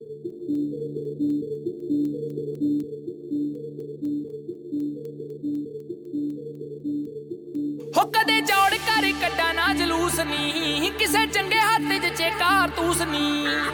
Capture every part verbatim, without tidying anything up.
हो कदे चौड़ कर कड्डा ना जलूस नी किसे चंगे हाथ च कारतूस नी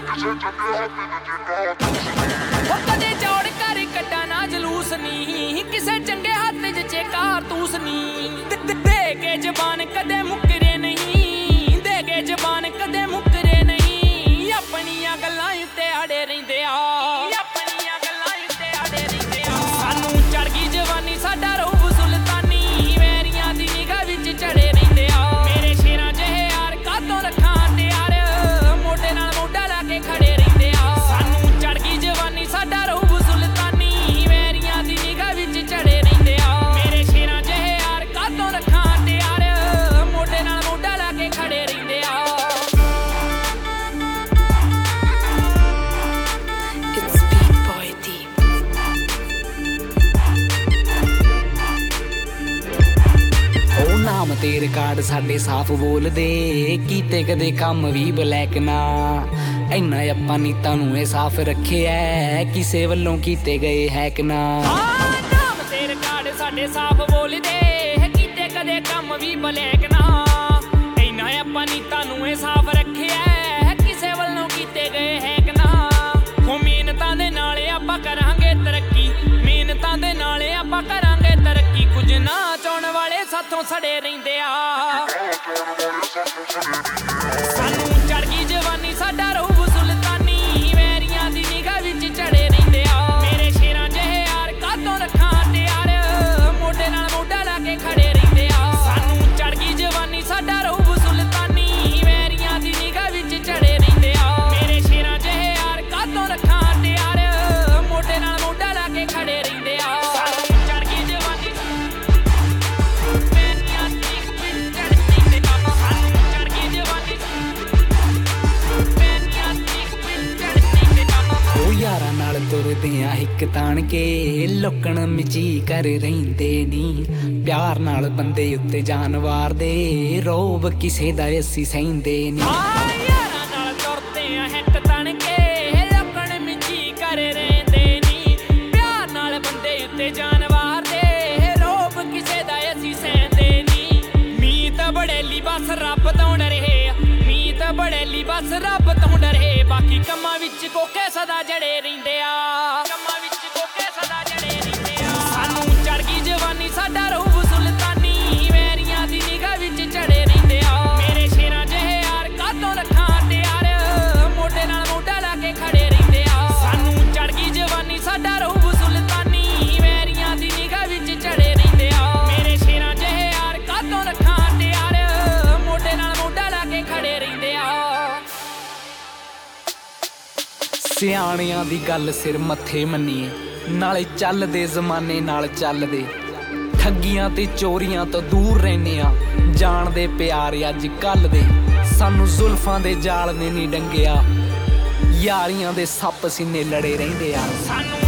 हो कदे चौड़ कर कड्डा ना जलूस नी किसे चंगे हाथ च कारतूस नी दे के जबान कदे मुकरे नहीं दे के जबान कदे मुकरे नहीं अपनियां गल्लां ते अड़े रहिंदे आ अपनियां गल्लां ते अड़े रहिंदे आ सानू चढ़ गई जवानी साडा रूप सुल्तानी वेरियां दी निगाह विच चढ़े रहिंदे आ मेरे शेरां जहे यार कातों रखां ते यार मोढे नाल मोढा ला के खड़े रहिंदे आ सानू चढ़ गई जवानी साडा रूप सुल्तानी वेरियां दी निगाह विच चढ़े रहिंदे आ मेरे शेरां जहे यार कातों रखां ते यार मोढे नाल मोढा ला के खड़े रहिंदे आ नाम ते रिकार्ड साडे साफ बोल दे कीते कदे कम भी ब्लैक ना इन्ना अप्पा नीतां नूं ए साफ रखे है किसे वल्लों कीते गए हैक ना नाम ते रिकार्ड साडे साफ बोल दे कीते कदे कम भी ब्लैक ना इन्ना अप्पा नीतां नूं ए साफ रखे है किसे वल्लों कीते गए हैक ना हो मेहनतां दे नाल आपां करांगे तरक्की मेहनतां दे नाल आपां करांगे तरक्की कुछ ना चाहण वाले साथों सड़े रहिंदे आ सानू चढ़ गई जवानी साडा रूप सुल्तानी वेरियां दी निगाह विच चढ़े रहिंदे आ मेरे शेरां जहे यार कातों रखां ते यार मोढे नाल मोढा ला के खड़े रहिंदे आ सानू चढ़ गई जवानी साडा रूप सुल्तानी वेरियां दी निगाह विच चढ़े रहिंदे आ मेरे शेरां जहे यार कातों रखां ते यार मोढे नाल मोढा ला के खड़े रहिंदे आ यारां नाल तुरदियां हिक ताण के लुकण मिची कर रहिंदे नी प्यार नाल बंदे उत्ते जानवार दे रोब किसे दा असी सहिंदे नी यारां नाल तुरदियां हिक ताण के लुकण मिची कर रहिंदे नी प्यार नाल बंदे उत्ते जानवार दे रोब किसे दा असी सहिंदे नी मीत बड़ेली बस रब तों डरे मीत बड़ेली बस रब तों डरे बाकी कम्मां विच कोके सदा जड़े रहिंदे आ कम्मां विच कोके सदा जड़े रहिंदे आ सानू चढ़ गई जवानी साडा रूप सुल्तानी वेरियां दी निगाह विच चढ़े रहिंदे आ मेरे शेरां जहे यार कातों रखां ते यार मोढे नाल मोढा ला के खड़े रहिंदे आ सानू चढ़ गई जवानी साडा रूप सुल्तानी वेरियां दी निगाह विच चढ़े रहिंदे आ मेरे शेरां जहे यार कातों रखां ते यार मोढे नाल मोढा ला के खड़े रहिंदे आ सियाणियां दी गल सिर मत्थे मन्नीए नाले चलदे जमाने नाल चलदे ठगियां ते चोरियां तो दूर रहने आ जाणदे प्यार अज कल दे सानू जुल्फां दे जाल ने नी डंगिया यारियां दे सप सीने लड़े रहिंदे आ सानू